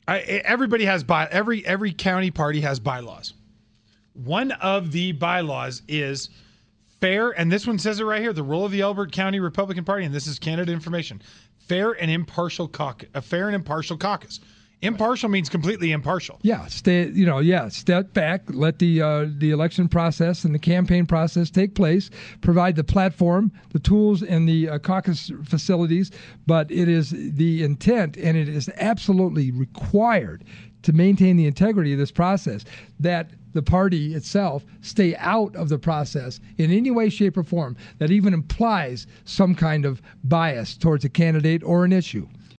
Everybody has every county party has bylaws. One of the bylaws is fair, and this one says it right here, the role of the Elbert County Republican Party, and this is Canada Information, fair and impartial caucus. Impartial means completely impartial. Yeah, step back, let the election process and the campaign process take place, provide the platform, the tools, and the caucus facilities, but it is the intent, and it is absolutely required to maintain the integrity of this process, that the party itself stay out of the process in any way, shape, or form that even implies some kind of bias towards a candidate or an issue.